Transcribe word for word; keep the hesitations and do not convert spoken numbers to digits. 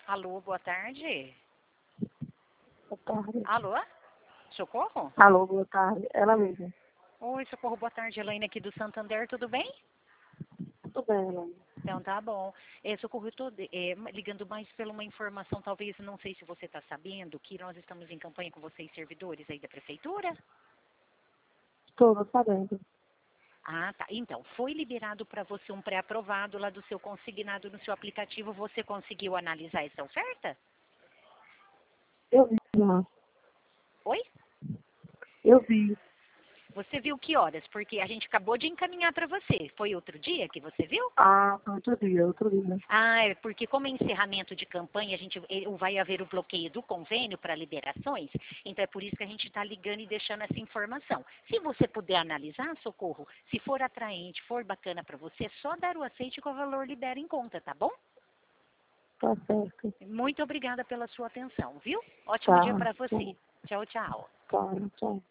Alô, boa tarde. Boa tarde. Alô? Socorro? Alô, boa tarde. Ela mesma. Oi, Socorro, boa tarde. Elaine aqui do Santander, tudo bem? Tudo bem, Elaine. Então tá bom. É, Socorro, eu estou ligando mais pela uma informação, talvez, não sei se você está sabendo, que nós estamos em campanha com vocês, servidores aí da prefeitura. Estou sabendo. Ah, tá. Então, foi liberado para você um pré-aprovado lá do seu consignado no seu aplicativo. Você conseguiu analisar essa oferta? Eu vi, não. Oi? Eu vi. Você viu que horas? Porque a gente acabou de encaminhar para você. Foi outro dia que você viu? Ah, foi outro dia, outro dia. Ah, é porque como é encerramento de campanha, a gente eh, vai haver o bloqueio do convênio para liberações, então é por isso que a gente está ligando e deixando essa informação. Se você puder analisar, Socorro, se for atraente, for bacana para você, é só dar o aceite que o valor libera em conta, tá bom? Tá certo. Muito obrigada pela sua atenção, viu? Ótimo Tá. dia para você. Tchau, tchau. Tá, tchau.